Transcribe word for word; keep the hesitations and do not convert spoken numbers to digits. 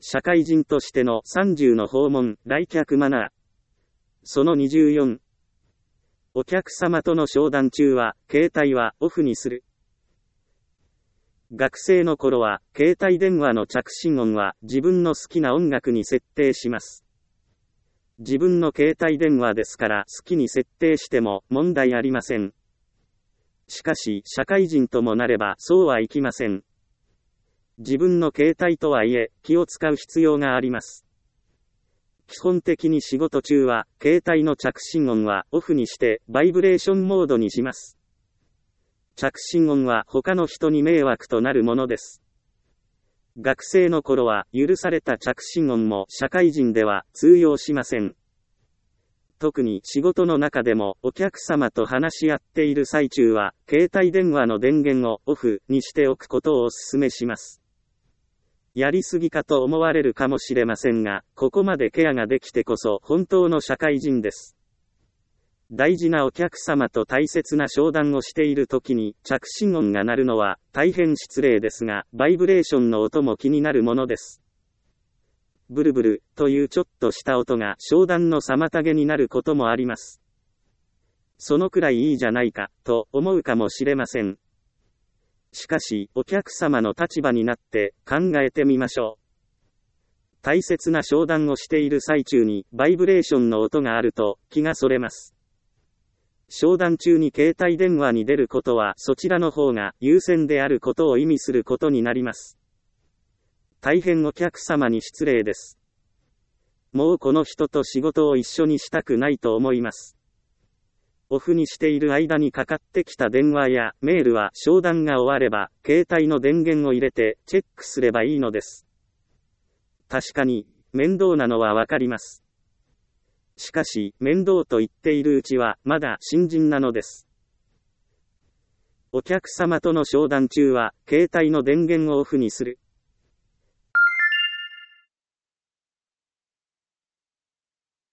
社会人としてのさんじゅうの訪問、来客マナー。そのにじゅうよん。お客様との商談中は、携帯はオフにする。学生の頃は、携帯電話の着信音は自分の好きな音楽に設定します。自分の携帯電話ですから好きに設定しても問題ありません。しかし、社会人ともなればそうはいきません。自分の携帯とはいえ、気を使う必要があります。基本的に仕事中は、携帯の着信音はオフにして、バイブレーションモードにします。着信音は他の人に迷惑となるものです。学生の頃は許された着信音も社会人では通用しません。特に仕事の中でもお客様と話し合っている最中は、携帯電話の電源をオフにしておくことをお勧めします。やりすぎかと思われるかもしれませんが、ここまでケアができてこそ本当の社会人です。大事なお客様と大切な商談をしている時に着信音が鳴るのは大変失礼ですが、バイブレーションの音も気になるものです。ブルブルというちょっとした音が商談の妨げになることもあります。そのくらいいいじゃないかと思うかもしれません。しかし、お客様の立場になって考えてみましょう。大切な商談をしている最中にバイブレーションの音があると気がそれます。商談中に携帯電話に出ることはそちらの方が優先であることを意味することになります。大変お客様に失礼です。もうこの人と仕事を一緒にしたくないと思います。オフにしている間にかかってきた電話やメールは商談が終われば携帯の電源を入れてチェックすればいいのです。確かに面倒なのはわかります。しかし、面倒と言っているうちは、まだ新人なのです。お客様との商談中は、携帯の電源をオフにする。